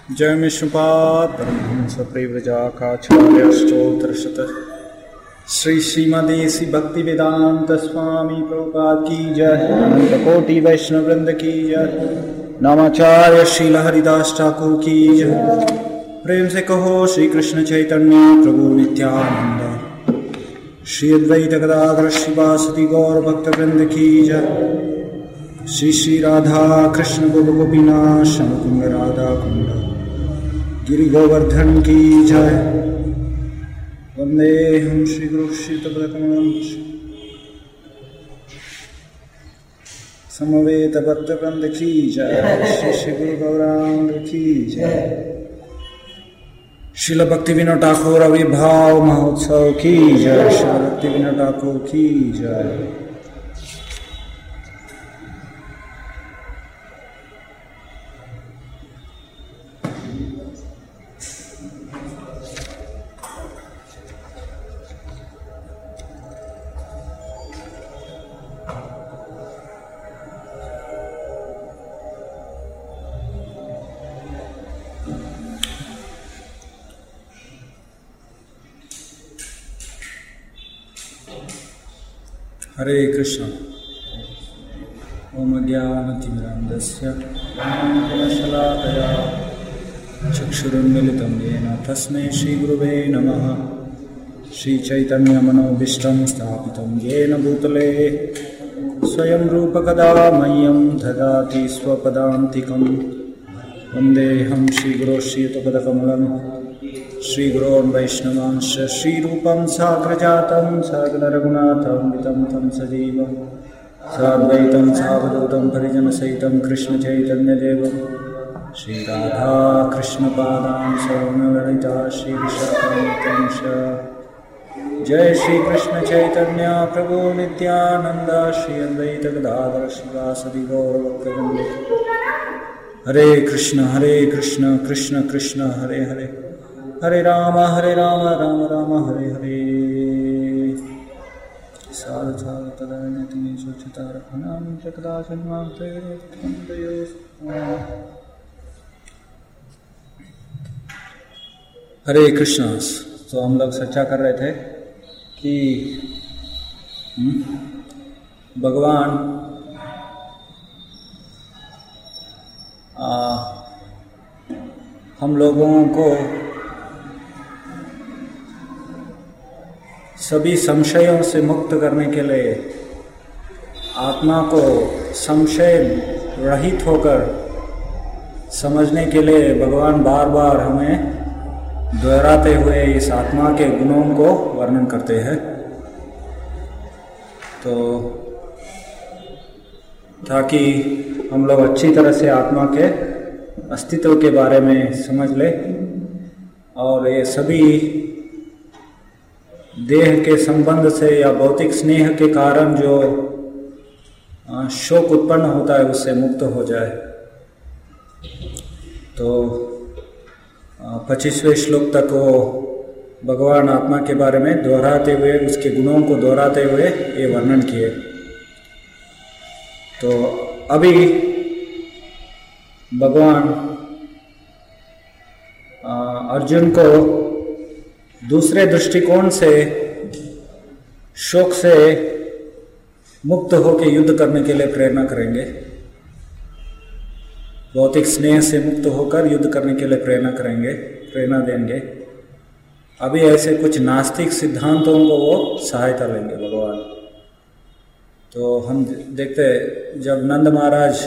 जय विष्णुपाद परमहंस परिव्रजाकाचार्य स्तोत्र शत श्री श्रीमदेसी भक्ति वेदांत स्वामी प्रभुपाद की जय। अनंत कोटि वैष्णव वृंद की जय। नामाचार्य श्रील हरिदास ठाकुर की जय। प्रेम से कहो श्री कृष्ण चैतन्य प्रभु नित्यानंद। श्री अद्वैत गदाधर श्रीवासुदेव गौर भक्त वृंद की जय। श्री श्री राधा कृष्ण गोप गोपीनाथ मुकुंद राधा कुंड गिरि गोवर्धन की जय। वंदे हम श्री गुरु श्रीतपदकमलम समवेत भक्त वृंद की जय। श्री श्री गुरु गौरांग की जय। श्रील भक्ति विनोद ठाकुर आविर्भाव महोत्सव की जय। श्रील भक्ति विनोद ठाकुर की जय। हरे कृष्ण। ओम ज्ञानतिमिरान्धस्य ज्ञानशलाकया चक्षुरुन्मीलितं येन तस्मै श्रीगुरुवे नमः। श्रीचैतन्यमनोभीष्टं स्थापितं येन भूतले स्वयं रूपकदा मह्यं ददाति स्वपदान्तिकं। वन्देऽहं श्रीगुरो श्रीयुतपदकमलं श्रीगुरोन् वैष्णवांश्च श्रीरूपं साग्रजातं सागररघुनाथं वितं तं सजीवं साद्वैतं सावधूतं परिजनसहितं कृष्णचैतन्यदेवं श्रीराधा कृष्णपादां सवर्णललिता श्रीविशाखान्वितांश्च। जय श्रीकृष्ण चैतन्य प्रभु नित्यानन्द श्री अद्वैत गदाधर श्रीवासुदेव गौरभक्तवृन्द। हरे कृष्ण कृष्ण कृष्ण हरे हरे हरे राम राम राम हरे हरे। साधु साधु तदानीति स्वच्छता रखनाम जगदासन्मां प्रेरयत्वन्दयो। हरे कृष्ण। तो हम लोग चर्चा कर रहे थे कि भगवान हम लोगों को सभी संशयों से मुक्त करने के लिए, आत्मा को संशय रहित होकर समझने के लिए भगवान बार बार हमें दोहराते हुए इस आत्मा के गुणों को वर्णन करते हैं। तो ताकि हम लोग अच्छी तरह से आत्मा के अस्तित्व के बारे में समझ ले और ये सभी देह के संबंध से या भौतिक स्नेह के कारण जो शोक उत्पन्न होता है उससे मुक्त हो जाए। तो 25वें श्लोक तक वो भगवान आत्मा के बारे में दोहराते हुए, उसके गुणों को दोहराते हुए ये वर्णन किए। तो अभी भगवान अर्जुन को दूसरे दृष्टिकोण से शोक से मुक्त होकर युद्ध करने के लिए प्रेरणा करेंगे। भौतिक स्नेह से मुक्त होकर युद्ध करने के लिए प्रेरणा देंगे। अभी ऐसे कुछ नास्तिक सिद्धांतों को वो सहायता लेंगे भगवान। तो हम देखते हैं जब नंद महाराज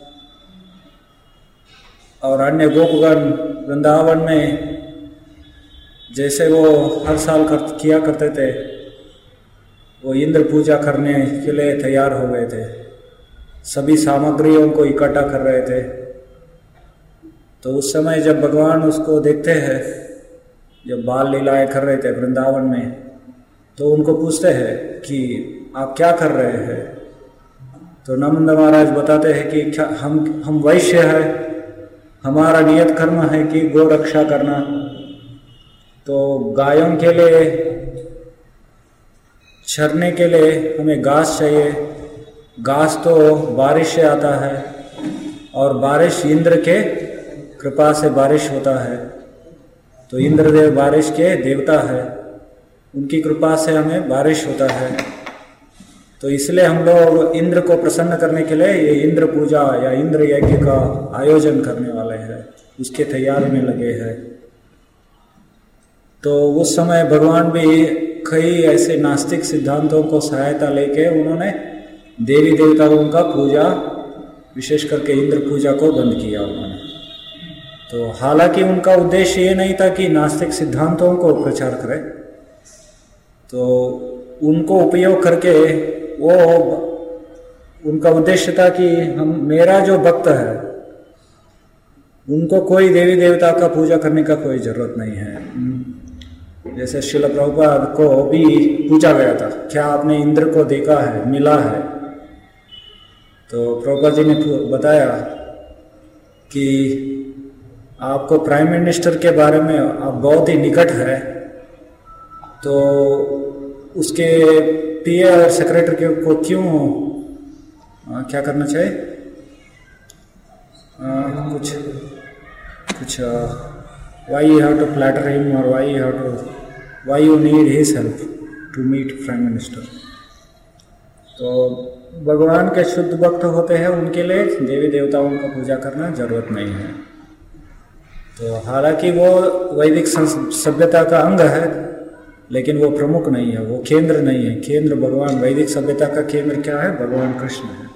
और अन्य गोपगण वृंदावन में जैसे वो हर साल किया करते थे, वो इंद्र पूजा करने के लिए तैयार हो गए थे, सभी सामग्रियों को इकट्ठा कर रहे थे। तो उस समय जब भगवान उसको देखते हैं, जब बाल लीलाएं कर रहे थे वृंदावन में, तो उनको पूछते हैं कि आप क्या कर रहे हैं। तो नंद महाराज बताते हैं कि क्या हम वैश्य है, हमारा नियत कर्म है कि गौ रक्षा करना। तो गायों के लिए चरने के लिए हमें घास चाहिए। घास तो बारिश से आता है और बारिश इंद्र के कृपा से बारिश होता है। तो इंद्रदेव बारिश के देवता है, उनकी कृपा से हमें बारिश होता है। तो इसलिए हम लोग इंद्र को प्रसन्न करने के लिए ये इंद्र पूजा या इंद्र यज्ञ का आयोजन करने वाले हैं, उसके तैयारी में लगे हैं। तो उस समय भगवान भी कई ऐसे नास्तिक सिद्धांतों को सहायता लेके उन्होंने देवी देवताओं का पूजा, विशेष करके इंद्र पूजा को बंद किया उन्होंने। तो हालांकि उनका उद्देश्य ये नहीं था कि नास्तिक सिद्धांतों को प्रचार करें, तो उनको उपयोग करके वो उनका उद्देश्य था कि मेरा जो भक्त है उनको कोई देवी देवता का पूजा करने का कोई जरूरत नहीं है। जैसे श्रील प्रभुपाद को भी पूछा गया था, क्या आपने इंद्र को देखा है, मिला है? तो प्रभुपाद जी ने बताया कि आपको प्राइम मिनिस्टर के बारे में आप बहुत ही निकट है, तो उसके पीए और सेक्रेटरी को क्यों क्या करना चाहिए? कुछ why you have to flatter him or why you need his help to meet prime minister. तो भगवान के शुद्ध भक्त होते हैं, उनके लिए देवी देवताओं का पूजा करना जरूरत नहीं है। तो हालांकि वो वैदिक सभ्यता का अंग है, लेकिन वो प्रमुख नहीं है, वो केंद्र नहीं है। केंद्र भगवान, वैदिक सभ्यता का केंद्र क्या है? भगवान कृष्ण है।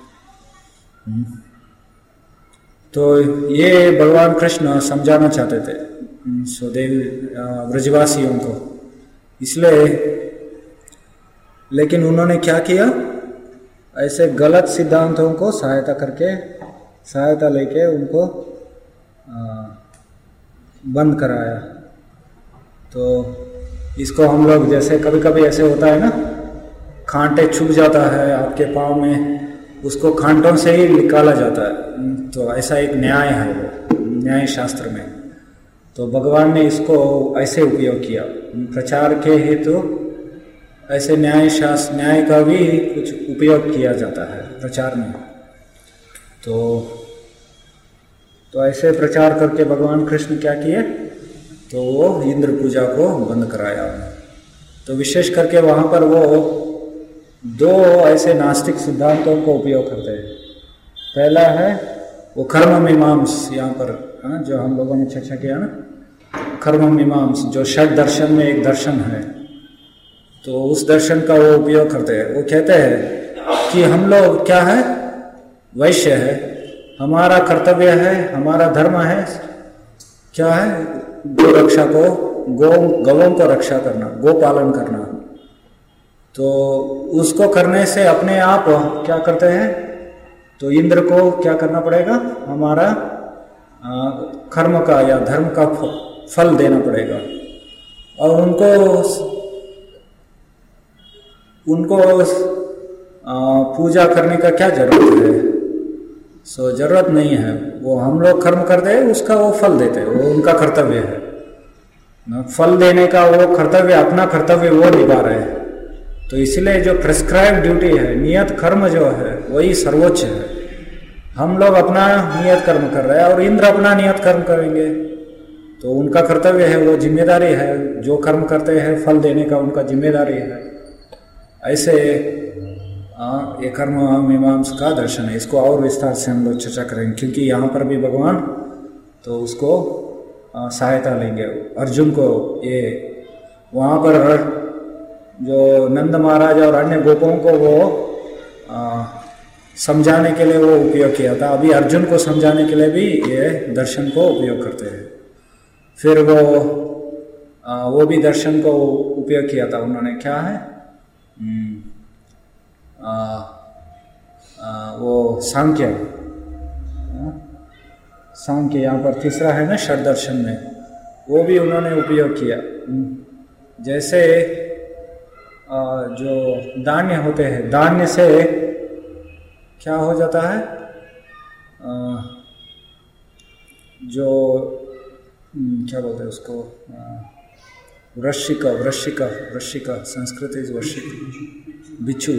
तो ये भगवान कृष्ण समझाना चाहते थे स्वदेव ब्रजवासियों को, इसलिए लेकिन उन्होंने क्या किया? ऐसे गलत सिद्धांतों को सहायता लेके उनको बंद कराया। तो इसको हम लोग, जैसे कभी कभी ऐसे होता है ना, कांटे चुभ जाता है आपके पाँव में, उसको कांटों से ही निकाला जाता है। तो ऐसा एक न्याय है, वो न्याय शास्त्र में। तो भगवान ने इसको ऐसे उपयोग किया प्रचार के हेतु। ऐसे न्याय का भी कुछ उपयोग किया जाता है प्रचार में। तो ऐसे प्रचार करके भगवान कृष्ण क्या किए? तो वो इंद्र पूजा को बंद कराया। तो विशेष करके वहाँ पर वो दो ऐसे नास्तिक सिद्धांतों को उपयोग करते हैं। पहला है वो कर्म मीमांस, यहाँ पर जो हम लोगों ने चर्चा किया ना, कर्म मीमांस जो षड दर्शन में एक दर्शन है, तो उस दर्शन का वो उपयोग करते हैं। वो कहते हैं कि हम लोग क्या है? वैश्य है, हमारा कर्तव्य है, हमारा धर्म है क्या है? गो रक्षा को, गौों को रक्षा करना, गो पालन करना। तो उसको करने से अपने आप क्या करते हैं? तो इंद्र को क्या करना पड़ेगा? हमारा कर्म का या धर्म का फल देना पड़ेगा। और उनको पूजा करने का क्या जरूरत है? जरूरत नहीं है। वो हम लोग कर्म करते हैं, उसका वो फल देते हैं, वो उनका कर्तव्य है। फल देने का वो कर्तव्य, अपना कर्तव्य वो निभा रहे हैं। तो इसलिए जो प्रिस्क्राइब ड्यूटी है, नियत कर्म जो है, वही सर्वोच्च है। हम लोग अपना नियत कर्म कर रहे हैं और इंद्र अपना नियत कर्म करेंगे। तो उनका कर्तव्य है, वो जिम्मेदारी है, जो कर्म करते हैं फल देने का उनका जिम्मेदारी है। ऐसे ये कर्म मीमांस का दर्शन है। इसको और विस्तार से हम लोग चर्चा करेंगे, क्योंकि यहाँ पर भी भगवान तो उसको सहायता लेंगे अर्जुन को। ये वहाँ पर जो नंद महाराज और अन्य गोपों को वो समझाने के लिए वो उपयोग किया था। अभी अर्जुन को समझाने के लिए भी ये दर्शन को उपयोग करते हैं। फिर वो भी दर्शन को उपयोग किया था उन्होंने। क्या है? वो सांख्य यहाँ पर तीसरा है ना षड दर्शन में, वो भी उन्होंने उपयोग किया। जैसे जो दान्य होते हैं, दान्य से क्या हो जाता है? जो क्या बोलते हैं उसको? वृश्चिका संस्कृत इज वृश्चिक, बिच्छू।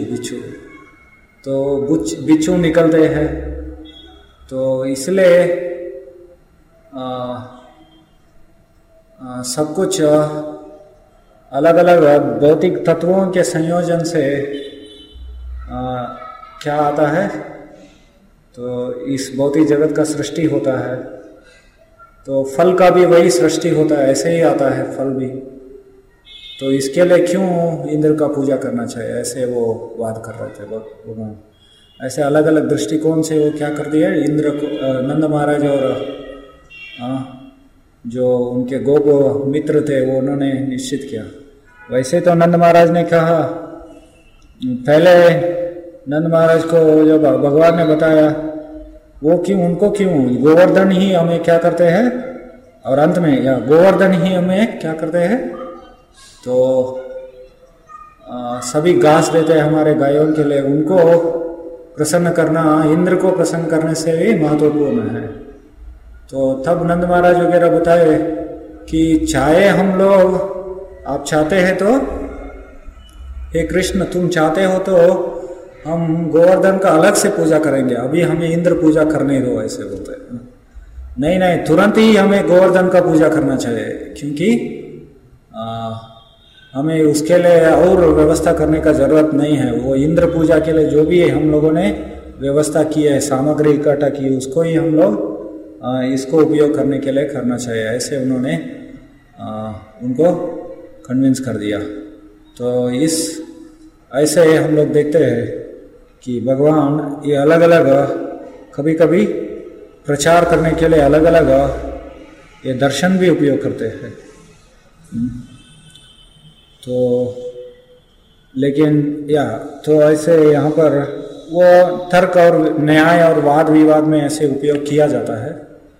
तो बिच्छू निकलते हैं। तो इसलिए सब कुछ अलग अलग भौतिक तत्वों के संयोजन से क्या आता है, तो इस भौतिक जगत का सृष्टि होता है। तो फल का भी वही सृष्टि होता है, ऐसे ही आता है फल भी। तो इसके लिए क्यों इंद्र का पूजा करना चाहिए, ऐसे वो वाद कर रहे थे भगवान। ऐसे अलग अलग दृष्टिकोण से वो क्या कर दिया, इंद्र को नंद महाराज और जो उनके गोप मित्र थे वो उन्होंने निश्चित किया। वैसे तो नंद महाराज ने कहा, पहले नंद महाराज को जब भगवान ने बताया, वो क्यों, उनको क्यों, गोवर्धन ही हमें क्या करते हैं, और अंत में या गोवर्धन ही हमें क्या करते हैं, तो सभी घास देते हैं हमारे गायों के लिए। उनको प्रसन्न करना इंद्र को प्रसन्न करने से भी महत्वपूर्ण है। तो तब नंद महाराज वगैरह बताए कि चाहे हम लोग, आप चाहते हैं तो, हे कृष्ण तुम चाहते हो तो हम गोवर्धन का अलग से पूजा करेंगे, अभी हमें इंद्र पूजा करने दो, ऐसे बोलते हैं। नहीं नहीं, तुरंत ही हमें गोवर्धन का पूजा करना चाहिए, क्योंकि हमें उसके लिए और व्यवस्था करने का जरूरत नहीं है। वो इंद्र पूजा के लिए जो भी हम लोगों ने व्यवस्था की है, सामग्री इकट्ठा की, उसको ही हम लोग इसको उपयोग करने के लिए करना चाहिए, ऐसे उन्होंने उनको कन्विंस कर दिया। तो इस ऐसे हम लोग देखते हैं कि भगवान ये अलग अलग कभी कभी प्रचार करने के लिए अलग अलग ये दर्शन भी उपयोग करते हैं। तो लेकिन तो ऐसे यहाँ पर वो तर्क और न्याय और वाद विवाद में ऐसे उपयोग किया जाता है।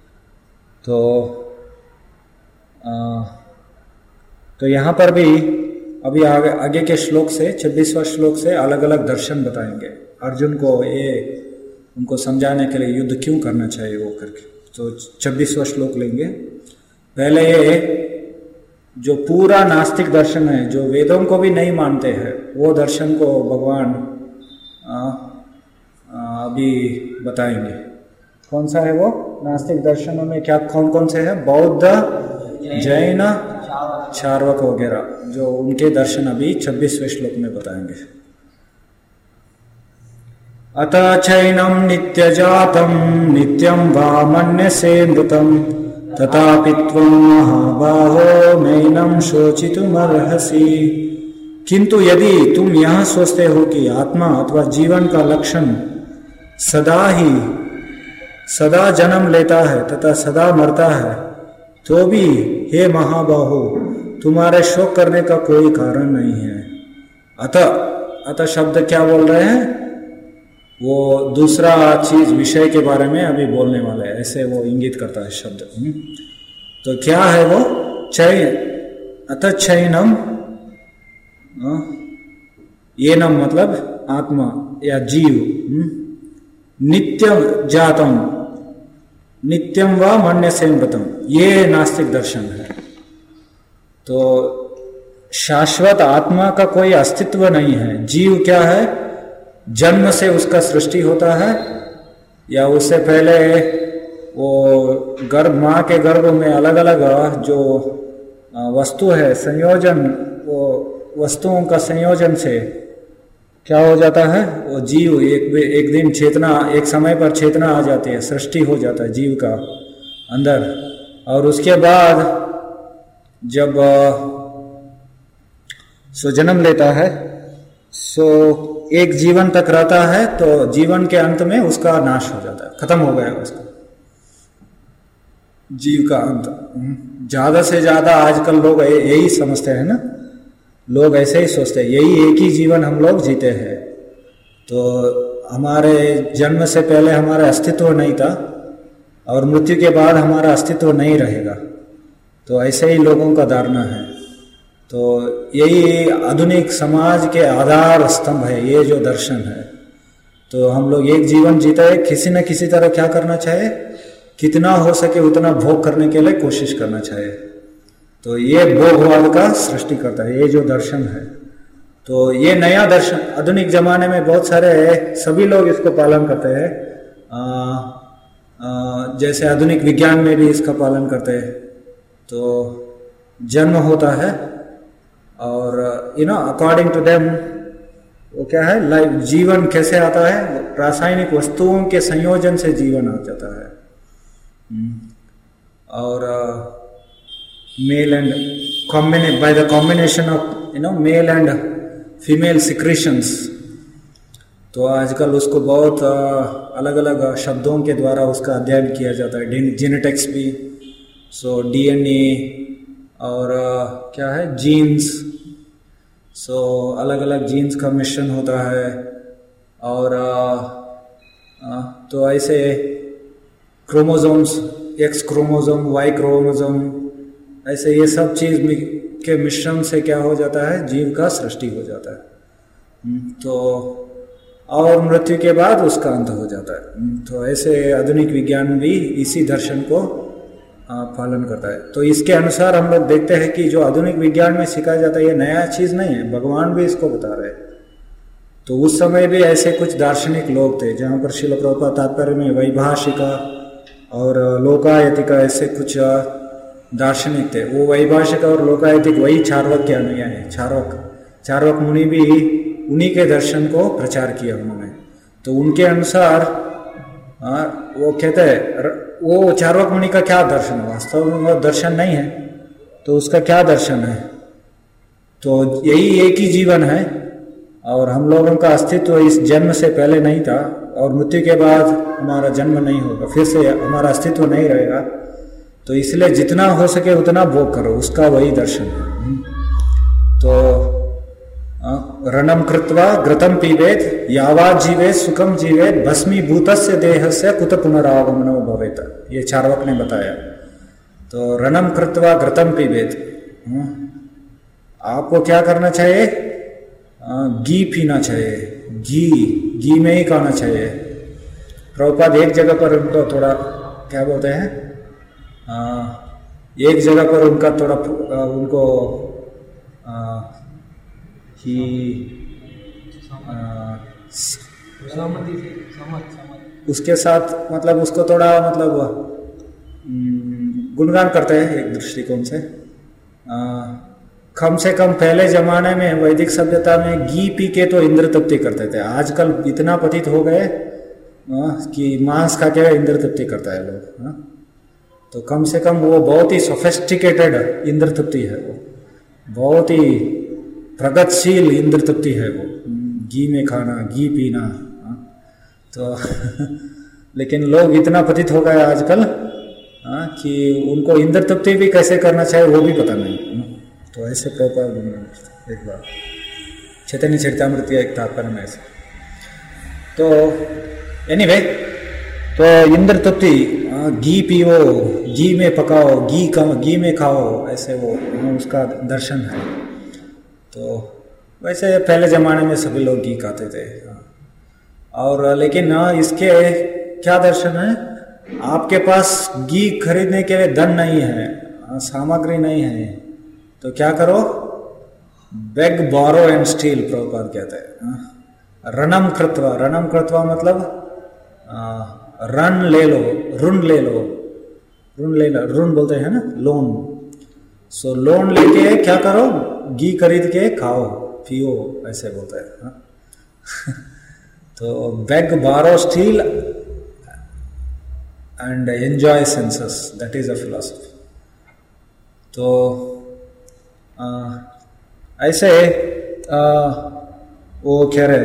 तो यहाँ पर भी अभी आगे के श्लोक से 26वां श्लोक से अलग अलग दर्शन बताएंगे अर्जुन को, ये उनको समझाने के लिए युद्ध क्यों करना चाहिए वो करके। तो 26वां श्लोक लेंगे। पहले ये जो पूरा नास्तिक दर्शन है, जो वेदों को भी नहीं मानते हैं, वो दर्शन को भगवान अभी बताएंगे। कौन सा है वो नास्तिक दर्शनों में, क्या कौन कौन से हैं, बौद्ध, जैन, चार्वाक वगैरह, जो उनके दर्शन अभी 26वें श्लोक में बताएंगे। अत चैनम नित्यजातम नित्यं वा मन्यसे मृतम तथापि त्वं महाबाहो नैनं शोचितुमर्हसि। किंतु यदि तुम यह सोचते हो कि आत्मा अथवा जीवन का लक्षण सदा जन्म लेता है तथा सदा मरता है, तो भी हे महाबाहो तुम्हारे शोक करने का कोई कारण नहीं है। अतः शब्द क्या बोल रहे हैं, वो दूसरा चीज विषय के बारे में अभी बोलने वाले हैं, ऐसे वो इंगित करता है शब्द। तो क्या है वो, अतः चैनम, ये नम मतलब आत्मा या जीव, नित्यम जातम नित्यम व मन्यसे मृतम, ये नास्तिक दर्शन है। तो शाश्वत आत्मा का कोई अस्तित्व नहीं है। जीव क्या है, जन्म से उसका सृष्टि होता है, या उससे पहले वो माँ के गर्भ में अलग अलग जो वस्तु है, संयोजन, वो वस्तुओं का संयोजन से क्या हो जाता है, वो जीव एक दिन चेतना, एक समय पर चेतना आ जाती है, सृष्टि हो जाता है जीव का अंदर। और उसके बाद जब जन्म लेता है, एक जीवन तक रहता है, तो जीवन के अंत में उसका नाश हो जाता है, खत्म हो गया उसका जीव का अंत। ज्यादा से ज्यादा आजकल लोग यही समझते हैं ना, लोग ऐसे ही सोचते हैं, यही एक ही जीवन हम लोग जीते हैं, तो हमारे जन्म से पहले हमारा अस्तित्व नहीं था और मृत्यु के बाद हमारा अस्तित्व नहीं रहेगा। तो ऐसे ही लोगों का धारणा है। तो यही आधुनिक समाज के आधार स्तंभ है, ये जो दर्शन है। तो हम लोग एक जीवन जीते हैं, किसी न किसी तरह क्या करना चाहिए, कितना हो सके उतना भोग करने के लिए कोशिश करना चाहिए। तो ये भोगवाद का सृष्टि करता है, ये जो दर्शन है। तो ये नया दर्शन आधुनिक जमाने में बहुत सारे सभी लोग इसको पालन करते हैं। जैसे आधुनिक विज्ञान में भी इसका पालन करते हैं। तो जन्म होता है और अकॉर्डिंग टू देम वो क्या है, लाइफ, जीवन कैसे आता है, रासायनिक वस्तुओं के संयोजन से जीवन आ जाता है। और male and by the combination of male and female secretions. तो आजकल उसको बहुत अलग अलग शब्दों के द्वारा उसका अध्ययन किया जाता है, जेनेटिक्स भी, सो डीएनए और क्या है, जीन्स। सो अलग अलग जीन्स का मिश्रण होता है। और तो ऐसे chromosomes, X chromosome, Y chromosome, ऐसे ये सब चीज के मिश्रण से क्या हो जाता है, जीव का सृष्टि हो जाता है। तो और मृत्यु के बाद उसका अंत हो जाता है। तो ऐसे आधुनिक विज्ञान भी इसी दर्शन को पालन करता है। तो इसके अनुसार हम लोग देखते हैं कि जो आधुनिक विज्ञान में सिखाया जाता है ये नया चीज नहीं है, भगवान भी इसको बता रहे हैं। तो उस समय भी ऐसे कुछ दार्शनिक लोग थे, जहाँ पर श्रील प्रभुपाद तात्पर्य में वैभाषिका और लोकायतिका ऐसे कुछ दार्शनिक थे। वो वैभाषिक और लोकायतिक वही चार्वक के अनुयायी है। चार्वक मुनि भी उन्हीं के दर्शन को प्रचार किया उन्होंने। तो उनके अनुसार वो कहते हैं, वो चार्वक मुनि का क्या दर्शन है, वास्तव में वो दर्शन नहीं है, तो उसका क्या दर्शन है, तो यही एक ही जीवन है और हम लोगों का अस्तित्व इस जन्म से पहले नहीं था और मृत्यु के बाद हमारा जन्म नहीं होगा, फिर से हमारा अस्तित्व नहीं रहेगा। तो इसलिए जितना हो सके उतना भोग करो, उसका वही दर्शन है। तो रणम कृत्वा घृतम पीबेत यावात जीवेत सुखम जीवेत भस्मीभूतस्य देहस्य कुत पुनरागमनो भवेत, ये चार्वक ने बताया। तो रणम कृत्वा घृतम पीबेत, आपको क्या करना चाहिए, घी पीना चाहिए, घी में ही खाना चाहिए। प्रभुपाद एक जगह पर उनको थोड़ा क्या बोलते हैं, एक जगह पर उनका थोड़ा उनको उसके साथ मतलब उसको थोड़ा मतलब गुणगान करते हैं एक दृष्टिकोण से। कम से कम पहले जमाने में वैदिक सभ्यता में घी पी के तो इंद्र तृप्ति करते थे। आजकल इतना पतित हो गए कि मांस खा के इंद्र तृप्ति करता है लोग। तो कम से कम वो बहुत ही सोफिस्टिकेटेड इंद्र तृप्ति है, वो बहुत ही प्रगतिशील इंद्र तृप्ति है वो, घी में खाना, घी पीना। तो लेकिन लोग इतना पतित हो गए आजकल कि उनको इंद्र तृप्ति भी कैसे करना चाहिए वो भी पता नहीं। तो ऐसे प्रभुपाद एक बार चैतन्य चरितामृत एक तात्पर्य में ऐसे। तो एनीवे, तो इंद्र तृप्ति, घी पियो, घी में पकाओ, घी में खाओ, ऐसे वो उसका दर्शन है। तो वैसे पहले ज़माने में सभी लोग घी खाते थे। और लेकिन इसके क्या दर्शन है, आपके पास घी खरीदने के लिए धन नहीं है, सामग्री नहीं है, तो क्या करो, beg, borrow and steal, Prabhupad कहते हैं। रणम कृत्वा मतलब ऋण ले लो, ऋण बोलते हैं ना, लोन। सो लोन लेके क्या करो, घी खरीद के खाओ, पियो, ऐसे बोलते हैं। तो beg, borrow, steal and enjoy senses, that is a philosophy. तो ऐसे वो कह रहे,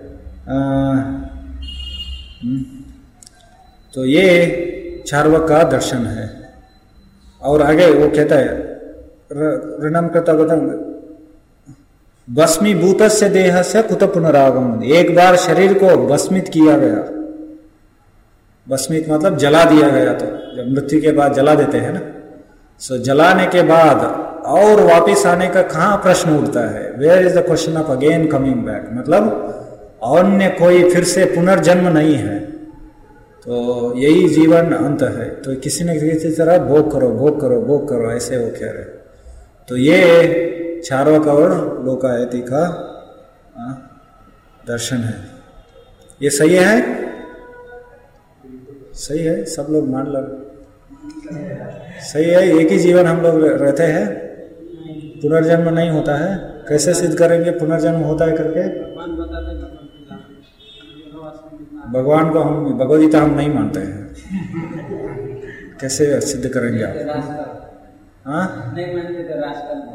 तो ये चार्वक का दर्शन है। और आगे वो कहता है, ऋणम कृता भस्मीभूत से देह से कुत पुनरागमन, एक बार शरीर को भस्मित किया गया, भस्मित मतलब जला दिया गया, तो जब मृत्यु के बाद जला देते हैं ना, सो जलाने के बाद और वापिस आने का कहाँ प्रश्न उठता है, where is the question of again coming back, मतलब अन्य कोई फिर से पुनर्जन्म नहीं है। तो यही जीवन अंत है। तो किसी न किसी तरह भोग करो, ऐसे वो कह रहे। तो ये चार्वक और लोकायति का दर्शन है। ये सही है? सही है, सब लोग मान लो, सही है। एक ही जीवन हम लोग रहते हैं, पुनर्जन्म नहीं होता है। कैसे सिद्ध करेंगे पुनर्जन्म होता है करके? भगवान को हम, भगवद गीता हम नहीं मानते हैं, कैसे सिद्ध करेंगे आप? हाँ, नहीं मानते तो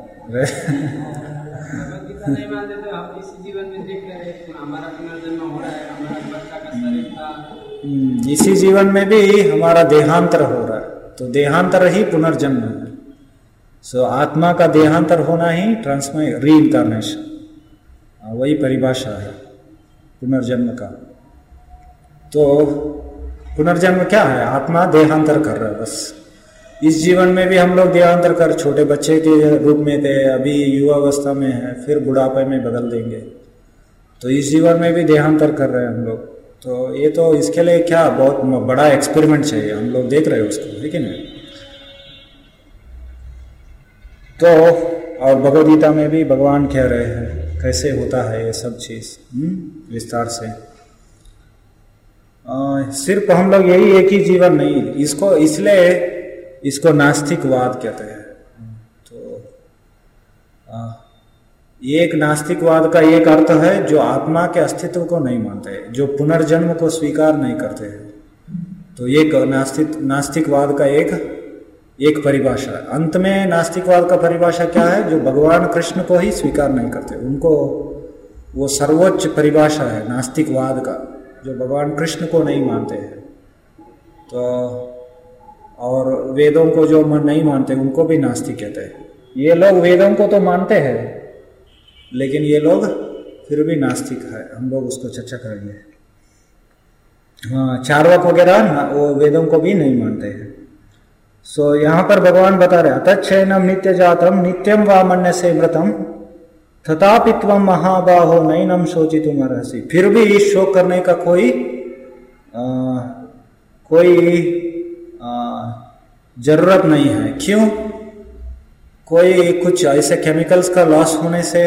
नहीं मानते तो हम इसी जीवन में देख रहे हैं हमारा पुनर्जन्म हो रहा है, हमारा बच्चा का शरीर का, इसी जीवन में भी हमारा देहांतर हो रहा है, तो देहांतर ही पुनर्जन्म है। सो आत्मा का देहांतर होना ही रीइंकार्नेशन, वही परिभाषा है पुनर्जन्म का। तो पुनर्जन्म क्या है? आत्मा देहांतर कर रहा है बस। इस जीवन में भी हम लोग देहांतर कर, छोटे बच्चे के रूप में थे, अभी युवावस्था में है, फिर बुढ़ापे में बदल देंगे। तो इस जीवन में भी देहांतर कर रहे हैं हम लोग। तो ये तो इसके लिए क्या बहुत बड़ा एक्सपेरिमेंट चाहिए, हम लोग देख रहे हैं उसको, लेकिन तो और भगवद गीता में भी भगवान कह रहे हैं कैसे होता है ये सब चीज विस्तार से। सिर्फ हम लोग यही एक ही जीवन नहीं, इसको इसलिए इसको नास्तिकवाद कहते हैं। तो एक नास्तिकवाद का एक अर्थ है जो आत्मा के अस्तित्व को नहीं मानते, जो पुनर्जन्म को स्वीकार नहीं करते हैं। तो एक नास्तिकवाद का एक परिभाषा है। अंत में नास्तिकवाद का परिभाषा क्या है? जो भगवान कृष्ण को ही स्वीकार नहीं करते, उनको वो सर्वोच्च परिभाषा है नास्तिकवाद का, जो भगवान कृष्ण को नहीं मानते हैं। तो और वेदों को जो नहीं मानते उनको भी नास्तिक कहते हैं। ये लोग वेदों को तो मानते हैं, लेकिन ये लोग फिर भी नास्तिक है। हम लोग उसको चर्चा करेंगे। हाँ, चार्वाक वगैरह वो वेदों को भी नहीं मानते हैं। सो यहाँ पर भगवान बता रहे अतच्छयनम नित्य जातम नित्यम वा मन्य से व्रतम तथापि त्वं महाबाहो नैनम शोचितुम अर्हसि। फिर भी शोक करने का कोई जरूरत नहीं है। क्यों? कोई कुछ ऐसे केमिकल्स का लॉस होने से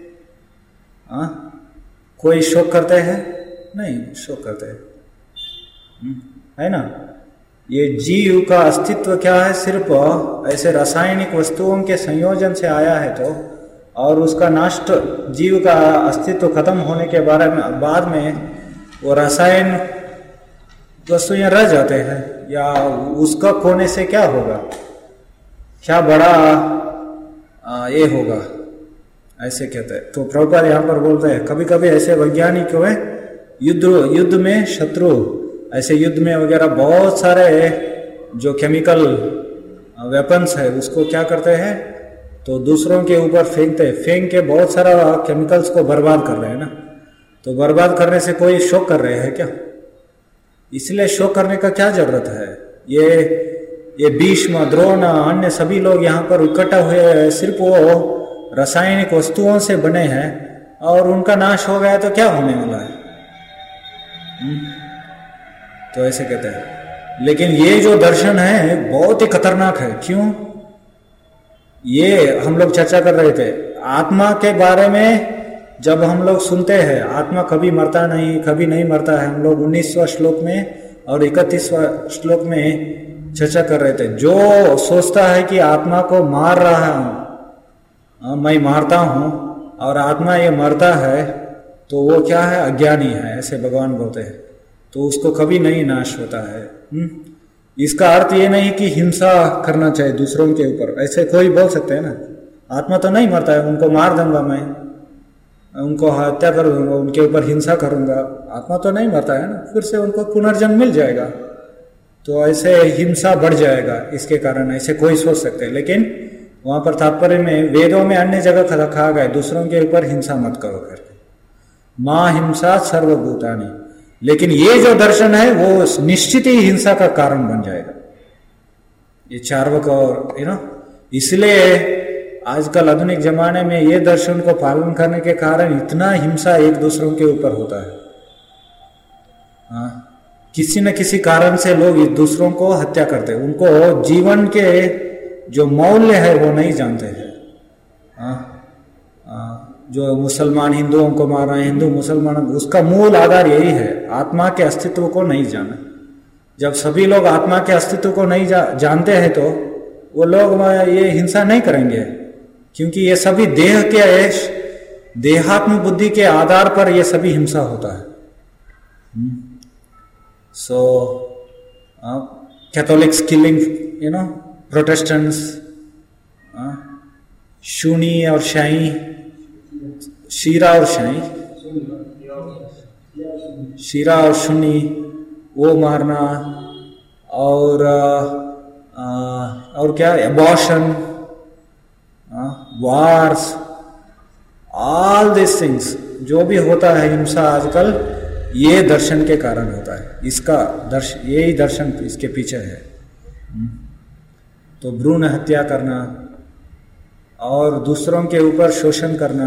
कोई शोक करते हैं? नहीं शोक करते हैं, है ना। ये जीव का अस्तित्व क्या है? सिर्फ ऐसे रासायनिक वस्तुओं के संयोजन से आया है। तो और उसका नष्ट, जीव का अस्तित्व खत्म होने के बाद में वो रासायन वस्तुएं रह जाते हैं, या उसका खोने से क्या होगा? क्या बड़ा ये होगा, ऐसे कहते हैं। तो प्रभुपाद यहाँ पर बोलते हैं कभी कभी ऐसे वैज्ञानिक हुए युद्ध में शत्रु, ऐसे युद्ध में वगैरह बहुत सारे जो केमिकल वेपन्स है उसको क्या करते हैं, तो दूसरों के ऊपर फेंक के बहुत सारा केमिकल्स को बर्बाद कर रहे हैं ना। तो बर्बाद करने से कोई शोक कर रहे हैं क्या? इसलिए शोक करने का क्या जरूरत है? ये भीष्म, द्रोण, अन्य सभी लोग यहाँ पर इकट्ठा हुए हैं, सिर्फ वो रासायनिक वस्तुओं से बने हैं, और उनका नाश हो गया तो क्या होने वाला है? तो ऐसे कहते हैं। लेकिन ये जो दर्शन है बहुत ही खतरनाक है। क्यों? ये हम लोग चर्चा कर रहे थे आत्मा के बारे में। जब हम लोग सुनते हैं आत्मा कभी मरता नहीं, कभी नहीं मरता है, हम लोग 19वां श्लोक में और 31वां श्लोक में चर्चा कर रहे थे। जो सोचता है कि आत्मा को मार रहा हूं, मैं मारता हूं, और आत्मा ये मरता है, तो वो क्या है? अज्ञानी है, ऐसे भगवान बोलते हैं। तो उसको कभी नहीं नाश होता है। इसका अर्थ ये नहीं कि हिंसा करना चाहिए दूसरों के ऊपर, ऐसे कोई बोल सकते हैं ना। आत्मा तो नहीं मरता है, उनको मार दूंगा मैं, उनको हत्या कर दूंगा, उनके ऊपर हिंसा करूंगा, आत्मा तो नहीं मरता है ना, फिर से उनको पुनर्जन्म मिल जाएगा। तो ऐसे हिंसा बढ़ जाएगा इसके कारण, ऐसे कोई सोच सकते हैं। लेकिन वहां पर तात्पर्य में वेदों में अन्य जगह कहा गया दूसरों के ऊपर हिंसा मत करो करके, मां हिंसा सर्वभूतानि। लेकिन ये जो दर्शन है वो निश्चित ही हिंसा का कारण बन जाएगा, ये चार्वाक और इसलिए आजकल आधुनिक जमाने में ये दर्शन को पालन करने के कारण इतना हिंसा एक दूसरों के ऊपर होता है। किसी न किसी कारण से लोग एक दूसरों को हत्या करते हैं, उनको जीवन के जो मौल्य है वो नहीं जानते हैं। जो मुसलमान हिंदुओं को मार रहे हैं, हिंदू मुसलमान, उसका मूल आधार यही है, आत्मा के अस्तित्व को नहीं जाना। जब सभी लोग आत्मा के अस्तित्व को नहीं जानते हैं तो वो लोग ये हिंसा नहीं करेंगे, क्योंकि ये सभी देह के देहात्म बुद्धि के आधार पर ये सभी हिंसा होता है। सो कैथोलिक्स किलिंग प्रोटेस्टेंट्स, शूनी और शाही, शीरा और शाही, शीरा और सुन्नी वो मारना, और क्या abortion, wars, all this things जो भी होता है हिंसा आजकल, ये दर्शन के कारण होता है। इसका यही दर्शन इसके पीछे है। तो भ्रूण हत्या करना और दूसरों के ऊपर शोषण करना,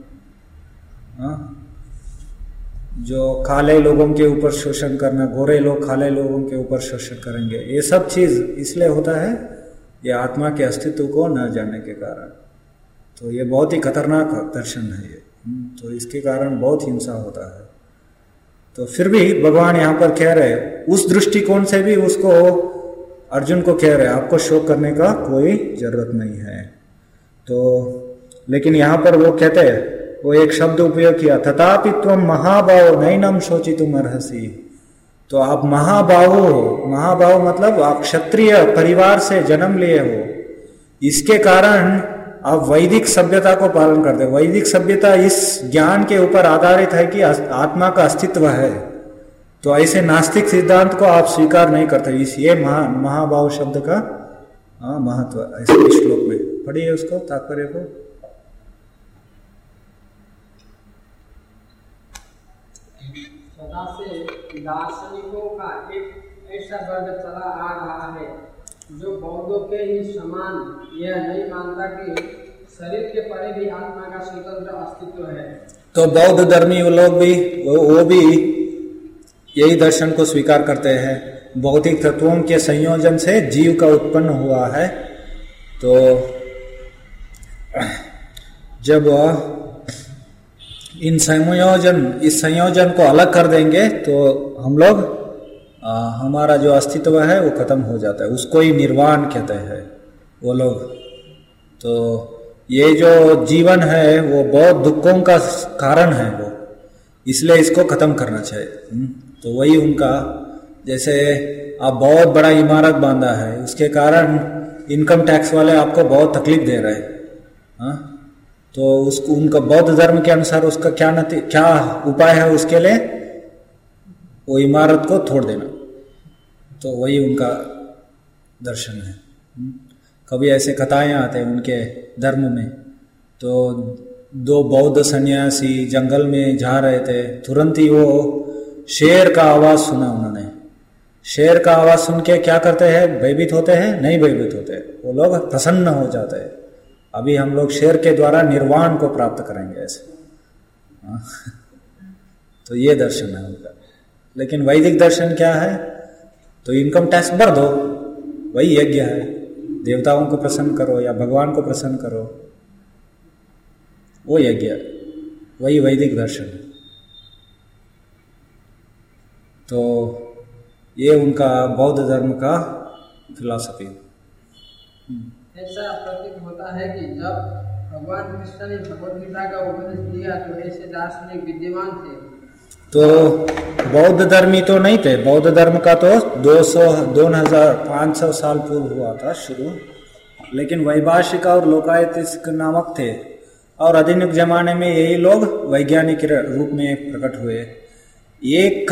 जो काले लोगों के ऊपर शोषण करना, गोरे लोग काले लोगों के ऊपर शोषण करेंगे, ये सब चीज इसलिए होता है ये आत्मा के अस्तित्व को न जानने के कारण। तो ये बहुत ही खतरनाक दर्शन है ये। तो इसके कारण बहुत हिंसा होता है। तो फिर भी भगवान यहाँ पर कह रहे उस दृष्टिकोण से भी उसको अर्जुन को कह रहे आपको शोक करने का कोई जरूरत नहीं है। तो लेकिन यहाँ पर वो कहते हैं, वो एक शब्द उपयोग किया, तथापि त्वम महाबाहो नैनम शोचितुम अर्हसि। तो आप महाबाहो हो, महाबाहो मतलब आप क्षत्रिय परिवार से जन्म लिए हो, इसके कारण आप वैदिक सभ्यता को पालन करते हैं। वैदिक सभ्यता इस ज्ञान के ऊपर आधारित है कि आत्मा का अस्तित्व है। तो ऐसे नास्तिक सिद्धांत को आप स्वीकार नहीं करते। इस ये महाभाव शब्द का महत्व ऐसे श्लोक में पढ़िए उसको, तात्पर्य को। सदा से दार्शनिकों का एक ऐसा वर्ग चला आ रहा है जो बौद्धों के ही समान यह नहीं मानता कि शरीर के परे भी आत्मा का स्वतंत्र अस्तित्व है। तो बौद्ध धर्मी लोग भी वो भी यही दर्शन को स्वीकार करते हैं। भौतिक तत्वों के संयोजन से जीव का उत्पन्न हुआ है। तो जब इस संयोजन को अलग कर देंगे तो हम लोग हमारा जो अस्तित्व है वो खत्म हो जाता है। उसको ही निर्वाण कहते हैं वो लोग। तो ये जो जीवन है वो बहुत दुखों का कारण है, वो इसलिए इसको खत्म करना चाहिए। तो वही उनका, जैसे आप बहुत बड़ा इमारत बांधा है, उसके कारण इनकम टैक्स वाले आपको बहुत तकलीफ दे रहे हैं, तो उसको उनका बौद्ध धर्म के अनुसार उसका क्या उपाय है उसके लिए, वो इमारत को तोड़ देना। तो वही उनका दर्शन है। कभी ऐसे कथाएं आते हैं उनके धर्म में। तो दो बौद्ध सन्यासी जंगल में जा रहे थे, तुरंत ही वो शेर का आवाज सुना उन्होंने। शेर का आवाज सुन के क्या करते हैं, भयभीत होते हैं? नहीं भयभीत होते, वो लोग प्रसन्न हो जाते हैं। अभी हम लोग शेर के द्वारा निर्वाण को प्राप्त करेंगे ऐसे। तो ये दर्शन है उनका। लेकिन वैदिक दर्शन क्या है? तो इनकम टैक्स भर दो, वही यज्ञ है। देवताओं को प्रसन्न करो या भगवान को प्रसन्न करो, वो यज्ञ, वही वैदिक दर्शन है। तो ये उनका बौद्ध धर्म का फिलॉसफी। ऐसा प्रतीत होता है कि जब भगवान कृष्ण ने भगवद गीता का उपदेश दिया तो ऐसे दार्शनिक विद्यमान थे। तो बौद्ध धर्मी तो नहीं थे। बौद्ध धर्म का तो 2500 साल पूर्व हुआ था शुरू। लेकिन वैभाषिक और लोकायतिक नामक थे, और आधुनिक जमाने में यही लोग वैज्ञानिक रूप में प्रकट हुए। एक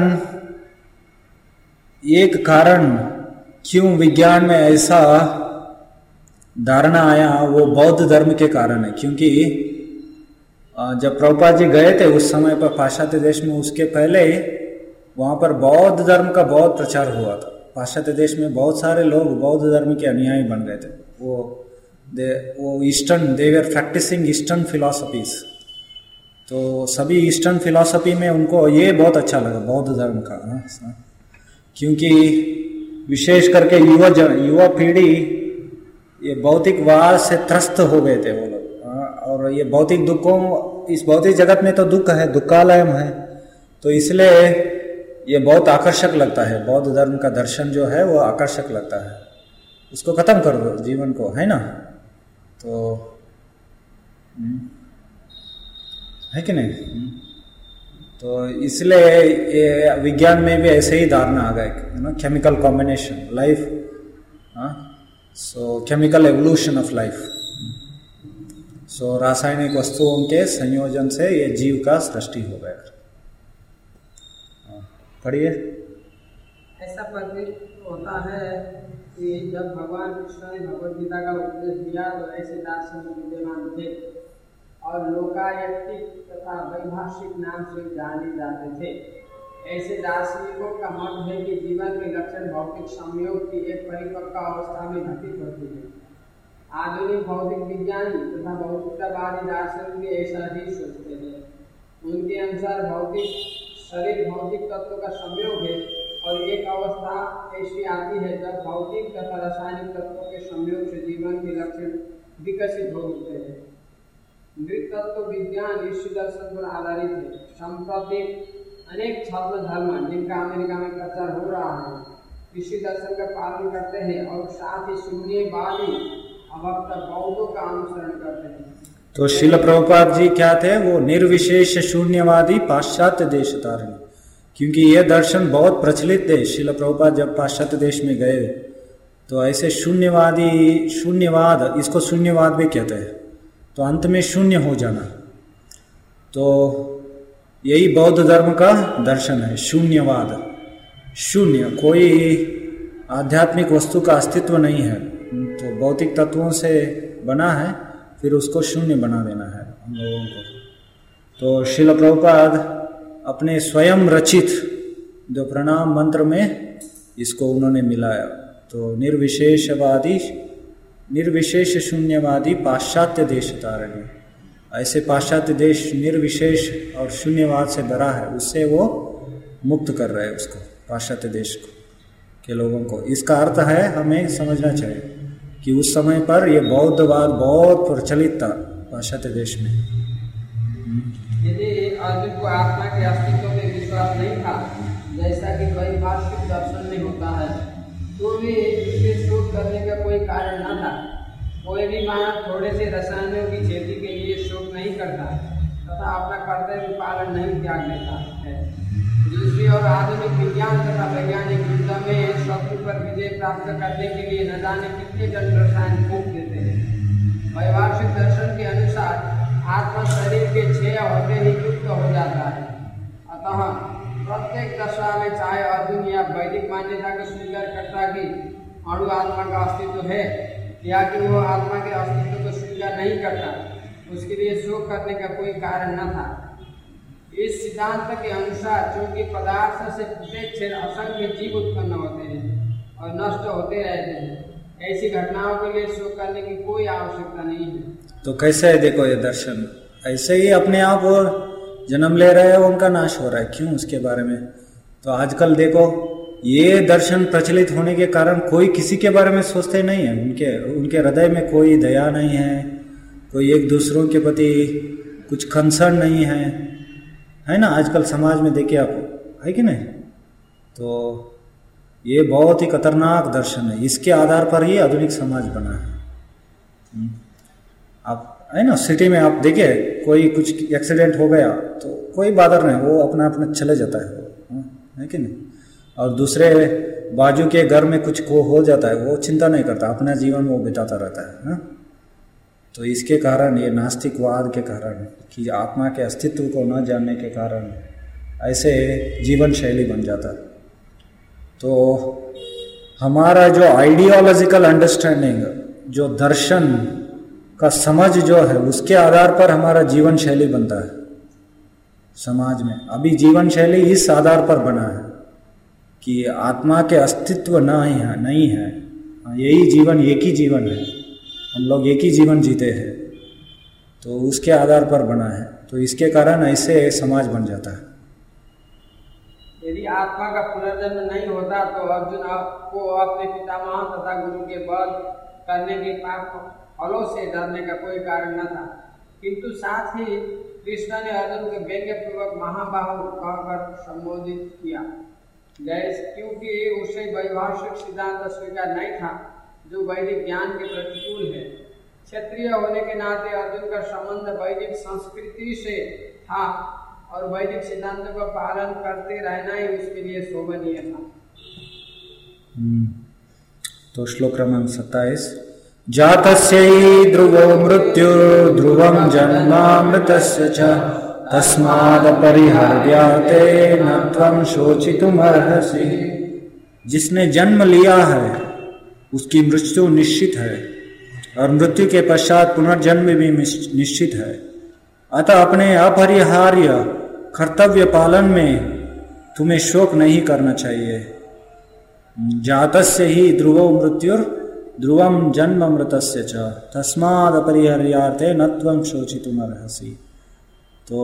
कारण क्यों विज्ञान में ऐसा धारणा आया, वो बौद्ध धर्म के कारण है। क्योंकि जब प्रभुपाद जी गए थे उस समय पर पाश्चात्य देश में, उसके पहले वहां पर बौद्ध धर्म का बहुत प्रचार हुआ था। पाश्चात्य देश में बहुत सारे लोग बौद्ध धर्म के अनुयायी बन गए थे। वो eastern, they were practicing eastern philosophies. तो सभी ईस्टर्न फिलॉसफी में उनको ये बहुत अच्छा लगा बौद्ध धर्म का। क्योंकि विशेष करके युवा पीढ़ी ये भौतिकवाद से त्रस्त हो गए थे वो लोग। और ये भौतिक दुखों, इस भौतिक जगत में तो दुख है, दुखालयम है। तो इसलिए ये बहुत आकर्षक लगता है, बौद्ध धर्म का दर्शन जो है वो आकर्षक लगता है, उसको खत्म कर दो जीवन को, है ना। तो है कि नहीं। तो इसलिए विज्ञान में भी ऐसे ही धारणा आ गए, है ना, chemical combination life, so chemical evolution of life, so रासायनिक वस्तुओं के संयोजन से ये जीव का सृष्टि हो गया। पढ़िए। ऐसा प्रतीत होता है कि जब भगवान कृष्ण ने भगवद गीता का उपदेश दिया तो ऐसे दार्शनिक विद्यमान थे और लोकायतिक तथा वैभाषिक नाम से जाने जाते थे। ऐसे दार्शनिकों का मत है कि जीवन के लक्षण भौतिक संयोग की एक परिपक्व अवस्था में घटित होती है। आधुनिक भौतिक विज्ञानी तथा भौतिकवादी दार्शनिक भी ऐसा ही सोचते हैं। उनके अनुसार भौतिक शरीर भौतिक तत्व का संयोग है और एक अवस्था ऐसी आती है जब भौतिक तथा रासायनिक तत्वों के संयोग से जीवन के लक्षण विकसित हो उठते हैं। नृत्य तत्व विज्ञान ईश्वर दर्शन पर आधारित है। संप्रति अनेक छद्म धर्म जिनका अमेरिका में प्रचार हो रहा है ईश्वर दर्शन का पालन करते हैं और साथ ही शून्यवादी अभक्त बौद्धों का अनुसरण करते हैं। तो श्रील प्रभुपाद जी क्या थे? वो निर्विशेष शून्यवादी पाश्चात्य देश तारणी, क्योंकि ये दर्शन बहुत प्रचलित थे। श्रील प्रभुपाद जब पाश्चात्य देश में गए तो ऐसे शून्यवादी, शून्यवाद, इसको शून्यवाद भी कहते हैं, तो अंत में शून्य हो जाना, तो यही बौद्ध धर्म का दर्शन है, शून्यवाद। शून्य, कोई आध्यात्मिक वस्तु का अस्तित्व नहीं है, तो भौतिक तत्वों से बना है, फिर उसको शून्य बना देना है हम लोगों को। तो श्रील प्रभुपाद अपने स्वयं रचित जो प्रणाम मंत्र में इसको उन्होंने मिलाया। तो निर्विशेषवादी, निर्विशेष शून्यवादी पाश्चात्य देश तारणी, ऐसे पाश्चात्य देश निर्विशेष और शून्यवाद से भरा है, उससे वो मुक्त कर रहे हैं उसको, पाश्चात्य देश को के लोगों को। इसका अर्थ है हमें समझना चाहिए कि उस समय पर ये बौद्धवाद बहुत प्रचलित था पाश्चात्य देश में। यदि अर्जुन को आत्मा के अस्तित्व में विश्वास नहीं था, जैसा कि वैभाषिक दर्शन में होता है, तो भी इसके शोध करने का कोई कारण न था। कोई भी मानव थोड़े से रसायनों की खेती के लिए शोध नहीं करता तथा अपना कर्तव्य पालन नहीं त्याग देता है। दूसरी ओर आधुनिक विज्ञान तथा वैज्ञानिक युद्ध में शत्रु पर विजय प्राप्त करने के लिए न जाने कितने जन रसायन फूंक देते हैं। वैभाषिक दर्शन के अनुसार आत्मा शरीर के क्षय होते ही युक्त हो जाता है। अतः प्रत्येक दशा में चाहे अर्जुन या वैदिक मान्यता को स्वीकार करता कि अणु आत्मा का अस्तित्व है या कि वो आत्मा के अस्तित्व को स्वीकार नहीं करता, उसके लिए शोक करने का कोई कारण न था। इस सिद्धांत के अनुसार चूंकि पदार्थ से प्रत्येक क्षण असंख्य जीव उत्पन्न होते हैं और नष्ट होते रहते हैं, ऐसी घटनाओं के लिए शोक करने की कोई आवश्यकता नहीं है। तो कैसे है देखो ये दर्शन, ऐसे ही अपने आप वो जन्म ले रहे हैं, उनका नाश हो रहा है, क्यों? उसके बारे में तो आजकल देखो ये दर्शन प्रचलित होने के कारण कोई किसी के बारे में सोचते नहीं है। उनके हृदय में कोई दया नहीं है, कोई एक दूसरों के प्रति कुछ कंसर्न नहीं है ना। आजकल समाज में देखिए आप, है कि नहीं? तो ये बहुत ही खतरनाक दर्शन है, इसके आधार पर ही आधुनिक समाज बना है। आप है ना, सिटी में आप देखिए कोई कुछ एक्सीडेंट हो गया तो कोई बादर नहीं, वो अपना अपना चले जाता है कि नहीं? और दूसरे बाजू के घर में कुछ को हो जाता है, वो चिंता नहीं करता, अपना जीवन वो बिताता रहता है ना? तो इसके कारण, ये नास्तिकवाद के कारण, कि आत्मा के अस्तित्व को न जानने के कारण ऐसे जीवन शैली बन जाता है। तो हमारा जो आइडियोलॉजिकल अंडरस्टैंडिंग, जो दर्शन का समझ जो है, उसके आधार पर हमारा जीवन शैली बनता है समाज में। अभी जीवन शैली इस आधार पर बना है कि आत्मा के अस्तित्व नहीं है, यही जीवन, एक ही जीवन है, हम लोग एक ही जीवन जीते हैं, तो उसके आधार पर बना है। तो इसके कारण ऐसे समाज बन जाता है। यदि आत्मा का पुनर्जन्म नहीं होता तो अर्जुन आपको अपने पितामह तथा गुरु के वध करने के पाप फलों से डरने का कोई कारण न था, किंतु साथ ही कृष्ण ने अर्जुन को व्यंग्यपूर्वक महाबाहु कहकर संबोधित किया। गए, क्योंकि उसे वैभाषिक सिद्धांत स्वीकार नहीं था जो वैदिक ज्ञान के प्रतिकूल है। क्षत्रिय होने के नाते अर्जुन का संबंध वैदिक संस्कृति से था और वैदिक सिद्धांतों का पालन करते रहना ही उसके लिए शोभनीय था। तो श्लोक क्रमांक 27। जातस्य ध्रुवो मृत्यु ध्रुवं जन्मामृतस्य च तस्मादपरिहर्याते न त्वं शोचितुमर्हसि। जिसने जन्म लिया है उसकी मृत्यु निश्चित है और मृत्यु के पश्चात पुनर्जन्म भी निश्चित है। अतः अपने अपरिहार्य कर्तव्य पालन में तुम्हें शोक नहीं करना चाहिए। जातस्य ही ध्रुवो मृत्युर ध्रुवम जन्म मृतस्य च तस्मादपरिहर्याते न त्वं शोचितुमर्हसि। तो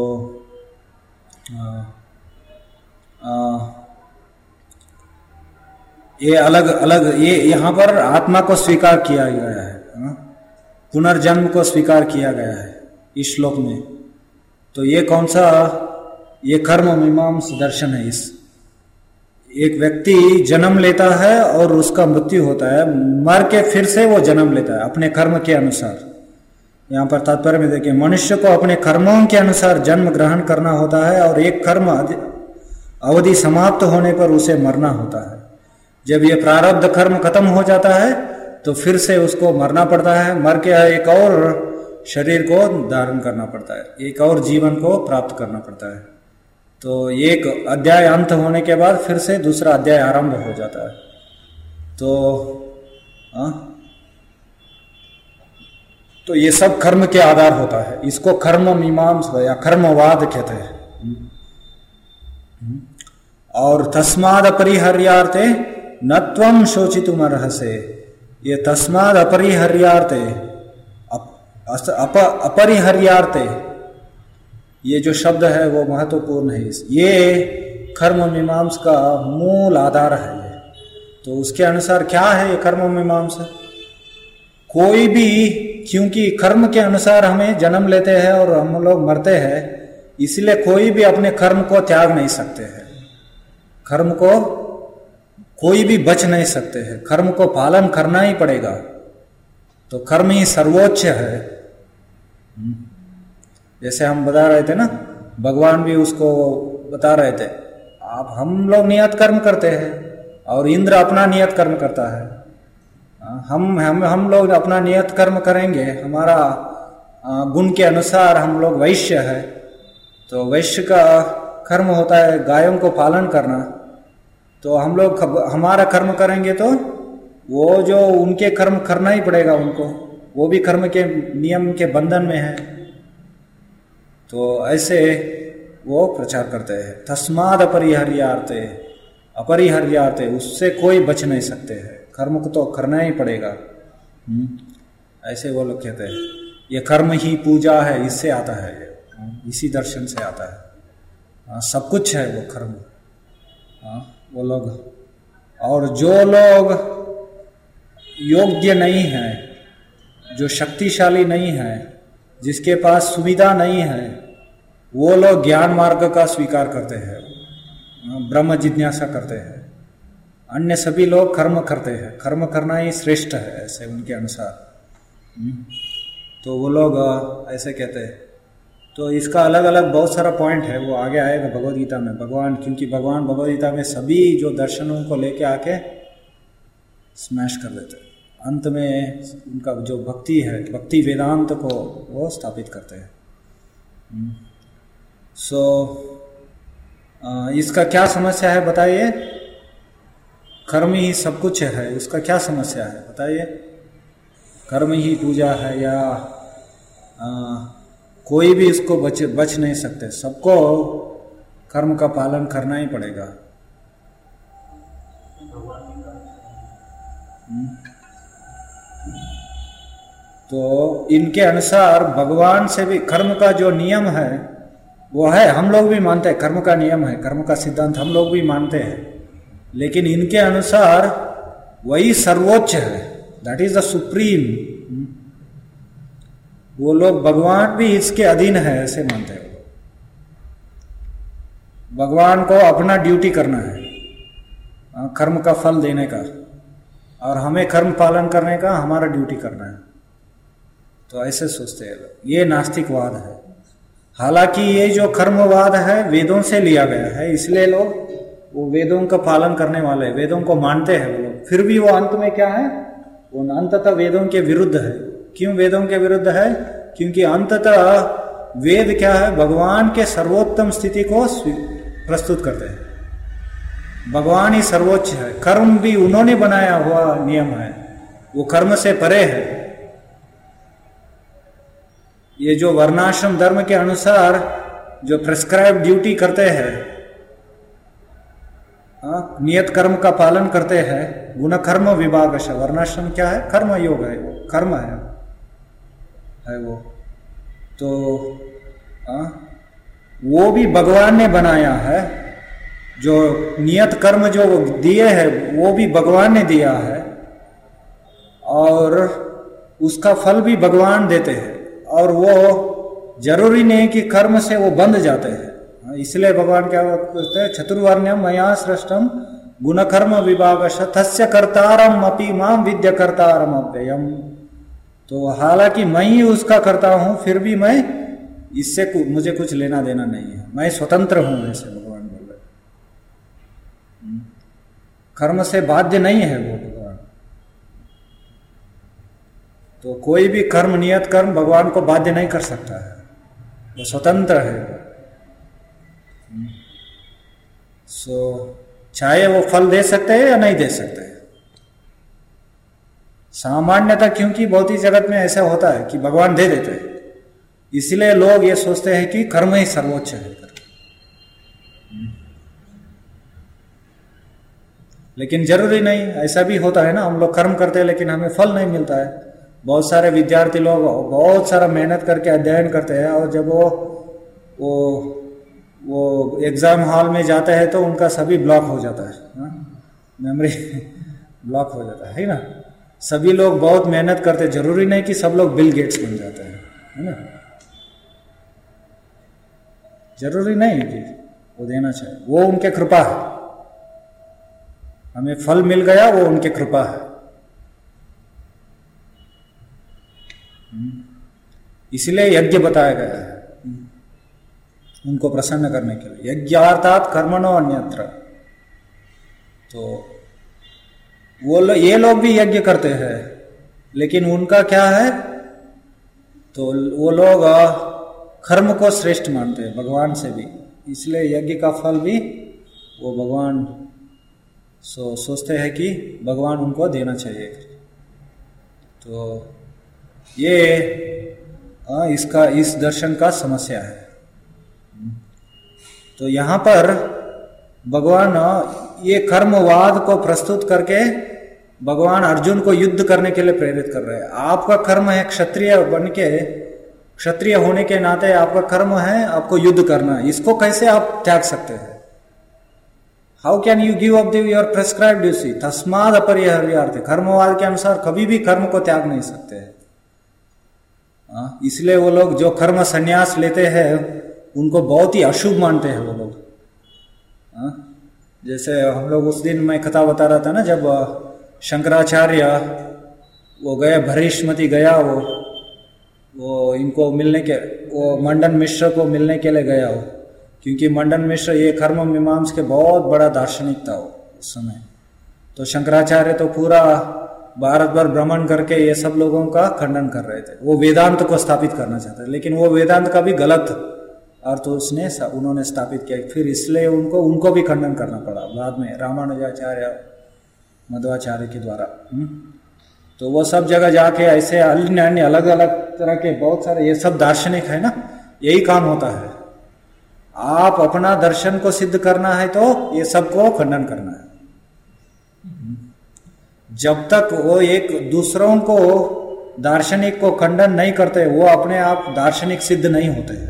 ये अलग अलग, ये यहाँ पर आत्मा को स्वीकार किया गया है, पुनर्जन्म को स्वीकार किया गया है इस श्लोक में। तो ये कौन सा, ये कर्म मीमांस दर्शन है। इस एक व्यक्ति जन्म लेता है और उसका मृत्यु होता है, मर के फिर से वो जन्म लेता है अपने कर्म के अनुसार। यहाँ पर तात्पर्य में देखिए, मनुष्य को अपने कर्मों के अनुसार जन्म ग्रहण करना होता है और एक कर्म अवधि समाप्त होने पर उसे मरना होता है। जब ये प्रारब्ध कर्म खत्म हो जाता है तो फिर से उसको मरना पड़ता है, मर के एक और शरीर को धारण करना पड़ता है, एक और जीवन को प्राप्त करना पड़ता है। तो एक अध्याय अंत होने के बाद फिर से दूसरा अध्याय आरंभ हो जाता है। तो ये सब कर्म के आधार होता है। इसको कर्म मीमांसा या कर्मवाद कहते हैं। और तस्माद अपरिहर्यार्थे न त्वं शोचितुमर्हसे, ये तस्माद अपरिहर्यार्थे अपरिहर्यार्थे ये जो शब्द है वो महत्वपूर्ण है। ये कर्म मीमांसा का मूल आधार है ये। तो उसके अनुसार क्या है ये कर्म मीमांसा? कोई भी, क्योंकि कर्म के अनुसार हमें जन्म लेते हैं और हम लोग मरते हैं, इसलिए कोई भी अपने कर्म को त्याग नहीं सकते हैं। कर्म को कोई भी बच नहीं सकते हैं, कर्म को पालन करना ही पड़ेगा। तो कर्म ही सर्वोच्च है। जैसे हम बता रहे थे ना, भगवान भी उसको बता रहे थे, आप हम लोग नियत कर्म करते हैं और इंद्र अपना नियत कर्म करता है। हम लोग अपना नियत कर्म करेंगे, हमारा गुण के अनुसार हम लोग वैश्य है, तो वैश्य का कर्म होता है गायों को पालन करना। तो हम लोग हमारा कर्म करेंगे तो वो जो उनके कर्म करना ही पड़ेगा उनको, वो भी कर्म के नियम के बंधन में है। तो ऐसे वो प्रचार करते हैं, तस्माद अपरिहर्यार्थे, अपरिहर्यार्थे, उससे कोई बच नहीं सकते हैं, कर्म को तो करना ही पड़ेगा। ऐसे वो लोग कहते हैं। ये कर्म ही पूजा है, इससे आता है ये, इसी दर्शन से आता है। सब कुछ है वो कर्म। वो लोग, और जो लोग योग्य नहीं है, जो शक्तिशाली नहीं है, जिसके पास सुविधा नहीं है, वो लोग ज्ञान मार्ग का स्वीकार करते हैं, ब्रह्म जिज्ञासा करते हैं। अन्य सभी लोग कर्म करते हैं, कर्म करना ही श्रेष्ठ है ऐसे उनके अनुसार। तो वो लोग ऐसे कहते हैं। तो इसका अलग अलग बहुत सारा पॉइंट है, वो आगे आएगा भगवद गीता में। भगवान, क्योंकि भगवान भगवद गीता में सभी जो दर्शनों को लेके आके स्मैश कर देते हैं। अंत में उनका जो भक्ति है, भक्ति वेदांत को वो स्थापित करते हैं। इसका क्या समस्या है बताइए? कर्म ही सब कुछ है, उसका क्या समस्या है बताइए? कर्म ही पूजा है या कोई भी इसको बच नहीं सकते, सबको कर्म का पालन करना ही पड़ेगा। तो इनके अनुसार भगवान से भी कर्म का जो नियम है वो है, हम लोग भी मानते हैं कर्म का नियम है, कर्म का सिद्धांत हम लोग भी मानते हैं, लेकिन इनके अनुसार वही सर्वोच्च है, दैट इज द सुप्रीम। वो लोग भगवान भी इसके अधीन है ऐसे मानते हैं। भगवान को अपना ड्यूटी करना है, कर्म का फल देने का, और हमें कर्म पालन करने का, हमारा ड्यूटी करना है। तो ऐसे सोचते हैं लोग, ये नास्तिकवाद है। हालांकि ये जो कर्मवाद है वेदों से लिया गया है, इसलिए लोग वो वेदों का पालन करने वाले, वेदों को मानते हैं वो लोग, फिर भी वो अंत में क्या है, वो अंततः वेदों के विरुद्ध है। क्यों वेदों के विरुद्ध है? क्योंकि अंततः वेद क्या है, भगवान के सर्वोत्तम स्थिति को प्रस्तुत करते हैं। भगवान ही सर्वोच्च है, कर्म भी उन्होंने बनाया हुआ नियम है, वो कर्म से परे है। ये जो वर्णाश्रम धर्म के अनुसार जो प्रिस्क्राइब ड्यूटी करते हैं, नियत कर्म का पालन करते हैं, गुण कर्म विभागश, वर्णाश्रम क्या है, कर्म योग है, वो कर्म है वो। तो वो भी भगवान ने बनाया है, जो नियत कर्म जो दिए हैं वो भी भगवान ने दिया है, और उसका फल भी भगवान देते हैं, और वो जरूरी नहीं कि कर्म से वो बंध जाते हैं। इसलिए भगवान क्या कहते हैं, चतुर्वर्ण्यम मया सृष्टम गुण कर्म विभागश तस्य कर्तारम अपि माम विद्य कर्तारम अव्ययम। तो हालांकि मैं ही उसका करता हूं, फिर भी मैं इससे मुझे कुछ लेना देना नहीं है, मैं स्वतंत्र हूं, ऐसे भगवान बोल रहे। कर्म से बाध्य नहीं है वो भगवान। तो कोई भी कर्म, नियत कर्म भगवान को बाध्य नहीं कर सकता है, वो स्वतंत्र है। चाहे वो फल दे सकते हैं या नहीं दे सकते हैं। सामान्यतः क्योंकि भौतिक जगत में ऐसा होता है कि भगवान दे देते हैं, इसलिए लोग ये सोचते हैं कि कर्म ही सर्वोच्च है। लेकिन जरूरी नहीं, ऐसा भी होता है ना, हम लोग कर्म करते हैं लेकिन हमें फल नहीं मिलता है। बहुत सारे विद्यार्थी लोग बहुत सारा मेहनत करके अध्ययन करते हैं, और जब वो एग्जाम हॉल में जाते हैं तो उनका सभी ब्लॉक हो जाता है, मेमोरी ब्लॉक हो जाता है ना। सभी लोग बहुत मेहनत करते, जरूरी नहीं कि सब लोग बिल गेट्स बन जाते हैं, है ना। जरूरी नहीं कि वो देना चाहिए, वो उनके कृपा है। हमें फल मिल गया, वो उनके कृपा है। इसलिए यज्ञ बताया गया है उनको प्रसन्न करने के लिए, यज्ञार्थात कर्मणो अन्यत्र। तो ये लोग भी यज्ञ करते हैं, लेकिन उनका क्या है, तो वो लोग कर्म को श्रेष्ठ मानते हैं भगवान से भी, इसलिए यज्ञ का फल भी वो भगवान सोचते हैं कि भगवान उनको देना चाहिए। तो ये इस दर्शन का समस्या है। तो यहाँ पर भगवान ये कर्मवाद को प्रस्तुत करके भगवान अर्जुन को युद्ध करने के लिए प्रेरित कर रहे हैं। आपका कर्म है क्षत्रिय बनके, क्षत्रिय होने के नाते आपका कर्म है आपको युद्ध करना, इसको कैसे आप त्याग सकते हैं? How can you give up your prescribed duty तस्माद अपरिहार्यार्थे। कर्मवाद के अनुसार कभी भी कर्म को त्याग नहीं सकते हैं। इसलिए वो लोग जो कर्म संन्यास लेते हैं उनको बहुत ही अशुभ मानते हैं वो लोग। जैसे हम लोग उस दिन मैं कथा बता रहा था ना, जब शंकराचार्य वो गए, भरीष्मति गया, वो इनको मिलने के, वो मंडन मिश्र को मिलने के लिए गया हो, क्योंकि मंडन मिश्र ये कर्म मीमांस के बहुत बड़ा दार्शनिक था उस समय। तो शंकराचार्य तो पूरा भारत भर भ्रमण करके ये सब लोगों का खंडन कर रहे थे। वो वेदांत को स्थापित करना चाहते, लेकिन वो वेदांत का भी गलत अर्थ उन्होंने स्थापित किया, फिर इसलिए उनको भी खंडन करना पड़ा बाद में रामानुजाचार्य मध्वाचार्य के द्वारा। तो वो सब जगह जाके ऐसे अन्य अलग अलग तरह के बहुत सारे ये सब दार्शनिक है ना, यही काम होता है। आप अपना दर्शन को सिद्ध करना है तो ये सबको खंडन करना है। जब तक वो एक दूसरों को दार्शनिक को खंडन नहीं करते, वो अपने आप दार्शनिक सिद्ध नहीं होते हैं।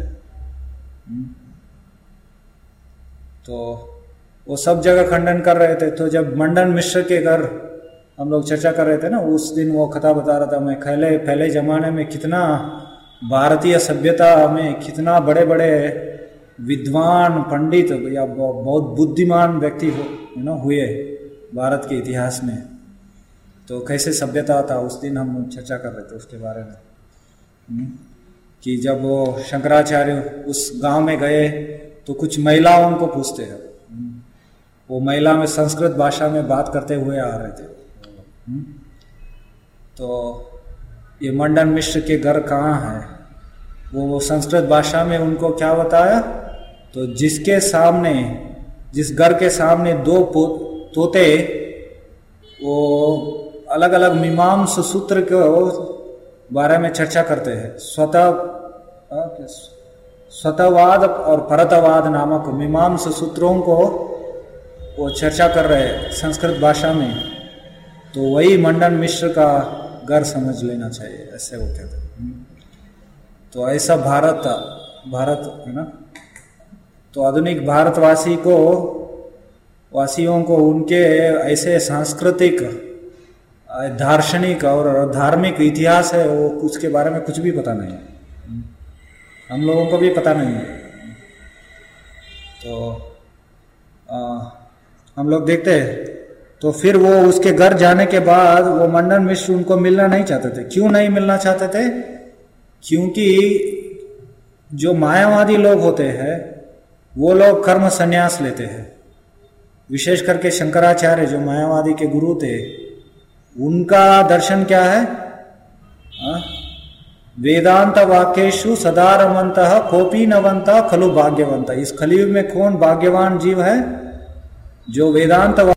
तो वो सब जगह खंडन कर रहे थे। तो जब मंडन मिश्र के घर हम लोग चर्चा कर रहे थे ना, उस दिन वो कथा बता रहा था मैं, पहले जमाने में कितना भारतीय सभ्यता में कितना बड़े बड़े विद्वान पंडित या बहुत बुद्धिमान व्यक्ति हुए, भारत के इतिहास में। तो कैसे सभ्यता था, उस दिन हम चर्चा कर रहे थे उसके बारे में कि जब वो शंकराचार्य उस गांव में गए तो कुछ महिलाओं को पूछते हैं, वो महिला में संस्कृत भाषा में बात करते हुए आ रहे थे। तो ये मंडन मिश्र के घर कहाँ है, वो संस्कृत भाषा में उनको क्या बताया, तो जिसके सामने, जिस घर के सामने दो तोते वो अलग अलग मीमांसा सूत्र के बारे में चर्चा करते हैं, स्वतःवाद और परतवाद नामक मीमांसा सूत्रों को वो चर्चा कर रहे हैं संस्कृत भाषा में, तो वही मंडन मिश्र का घर समझ लेना चाहिए, ऐसे वो कहते हैं। तो ऐसा भारत है ना। तो आधुनिक वासियों को उनके ऐसे सांस्कृतिक, दार्शनिक और धार्मिक इतिहास है, वो उसके बारे में कुछ भी पता नहीं है, हम लोगों को भी पता नहीं है। तो हम लोग देखते हैं, तो फिर वो उसके घर जाने के बाद वो मंडन मिश्र उनको मिलना नहीं चाहते थे। क्यों नहीं मिलना चाहते थे? क्योंकि जो मायावादी लोग होते हैं वो लोग कर्म संन्यास लेते हैं, विशेष करके शंकराचार्य जो मायावादी के गुरु थे, उनका दर्शन क्या है, वेदांत वाक्येषु सदा रमन्तः कोपी नवन्तः खलु भाग्यवन्तः। इस कलियुग में कौन भाग्यवान जीव है? जो वेदांत